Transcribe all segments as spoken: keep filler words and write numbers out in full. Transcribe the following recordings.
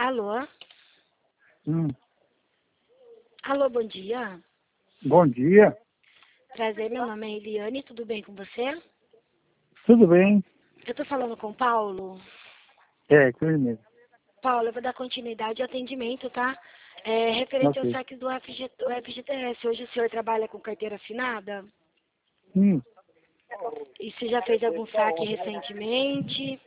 Alô? Hum. Alô, bom dia. Bom dia. Prazer, meu nome é Eliane, tudo bem com você? Tudo bem? Eu tô falando com o Paulo. É, com ele mesmo. Paulo, eu vou dar continuidade ao atendimento, tá? É, referente aos Ok. saques do F G, do F G T S. Hoje o senhor trabalha com carteira assinada? Hum. E você já fez algum saque recentemente?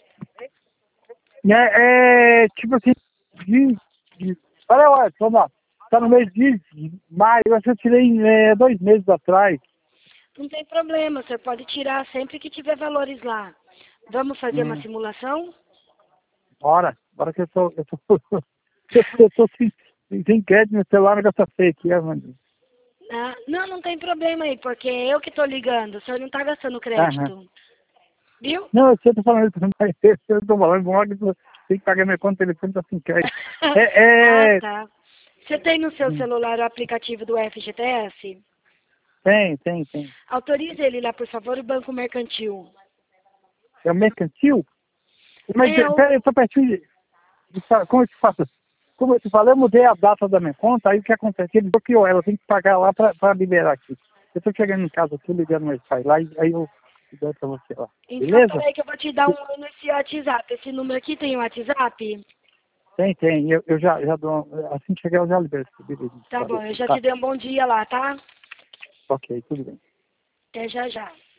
É, é tipo assim, de, de, olha, olha, vamos lá. Tá no mês de maio, eu acho que eu tirei é, dois meses atrás. Não tem problema, o senhor pode tirar sempre que tiver valores lá. Vamos fazer uma Hum. simulação? Bora, bora que eu tô, eu tô, eu tô, eu tô sem, sem crédito no celular, o negócio tá feio aqui, é, mano. Ah, não, não tem problema aí, porque é eu que tô ligando, o senhor não tá gastando Aham. crédito. Viu? Não, eu sei, tô falando isso, mas eu tô falando, bom, que eu tenho que pagar minha conta, o telefone tá sem crédito. Ah, É, é, tá. Você tem no seu hum, celular o aplicativo do F G T S? tem, tem, tem. Autorize ele lá, por favor, o Banco Mercantil. É o mercantil? Mas, É, o... peraí, eu tô pertinho de... de fa- Como eu te faço? Como eu te falei, eu mudei a data da minha conta, aí o que acontece? Ele bloqueou ela, eu tenho que pagar lá pra, pra liberar aqui. Eu tô chegando em casa aqui, ligando meu pai lá, e aí eu dou pra você lá. Então, Beleza? peraí que eu vou te dar um oi nesse WhatsApp. Esse número aqui tem o WhatsApp? Tem, tem. Eu, eu já, já dou... Assim que chegar, eu já libero. Beleza. Tá Tá, bom, eu já tá. te dei um bom dia lá, tá? Ok, tudo bem. Até já já.